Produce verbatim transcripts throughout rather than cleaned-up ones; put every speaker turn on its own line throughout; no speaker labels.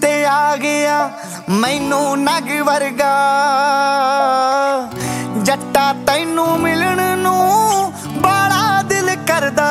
ते आ गया मैनू नग वर्गा। जट्टा तैनू मिलण नू बड़ा दिल करदा,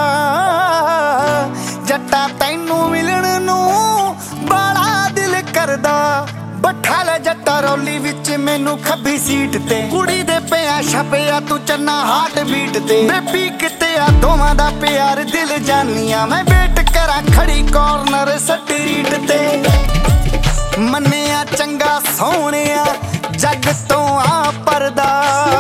जट्टा तैनू मिलण नू बड़ा दिल करदा। बैठा ले जट्टा रौली विच मैनू खब्बी सीट ते, कुड़ी दे पिया छपिया तू चन्ना हार्ट बीट ते। बेबी किते आ दोवां दा प्यार दिल जानिया, मैं वेट करा खड़ी कॉर्नर स्ट्रीट ते। मन्निया चंगा सोहणिया जग तो आ परदा,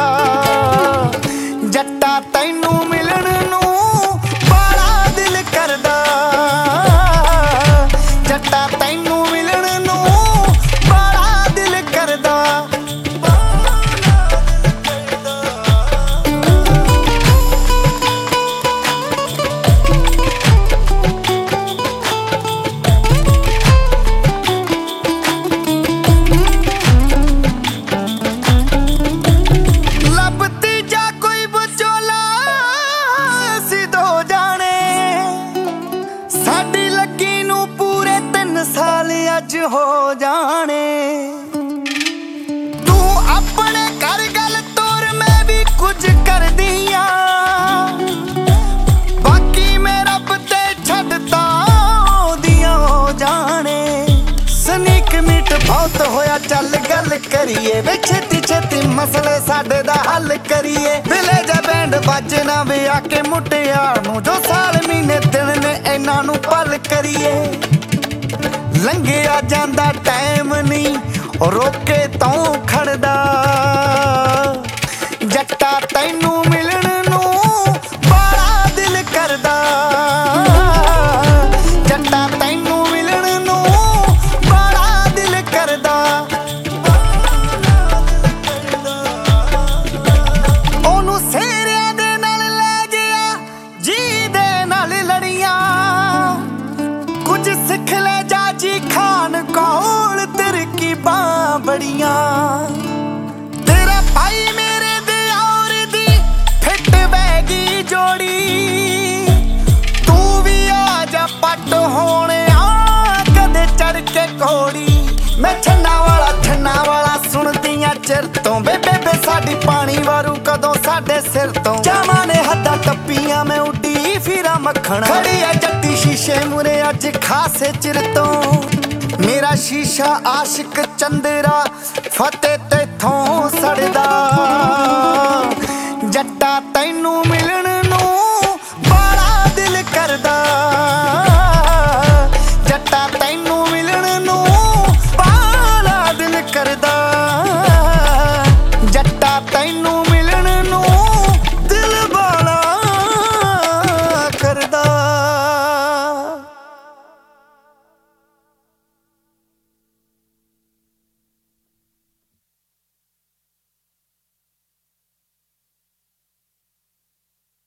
जट्टा तैनू मिलण नू बड़ा दिल करदा, जट्टा तैनू मिलण नू बड़ा दिल करदा। अज हो जाने तू अपने कर गल तोर, मैं भी कुछ कर दिया। बाकी मैं रब ते छड्डता दिया हो जाने। सनीक मीट बहुत होया चल गल करिए, वे छेती छेती मसले साडे दा हल करिए। बिले जा बैंड बजना वे आके मुटियार नू, जो साल महीने दिन ने इन्हां नू पल करिए। लंघिया जांदा टाइम नहीं रोके तो खड़दा, जट्टा तैनू मिलण नू बड़ा दिल करदा, जट्टा तैनू मिलण नू बड़ा दिल करदा। ओनू सेरिया दे नाल ले गया जी दे नाल लड़ियां, कुछ सिख ले जी खान कौल तेरे की बां बड़ियां। तेरा भाई मेरे दे और दी फिट बैगी जोड़ी, तू भी आ जा पट होने आ कदे चढ़ के कोड़ी। मैं छन्ना वाला छन्ना वाला सुनदियां चिर तो, बेबे बे साडी पानी वारू कदों साडे सिर तो। जावां ने हद्दां टप्पियां मैं उड्डी फिरा मक्खण, खड़ी आ जट्टी शीशे मुरे अज खासे चिर तो। मेरा शीशा आशिक चंदेरा फतेह तेथों सड़दा।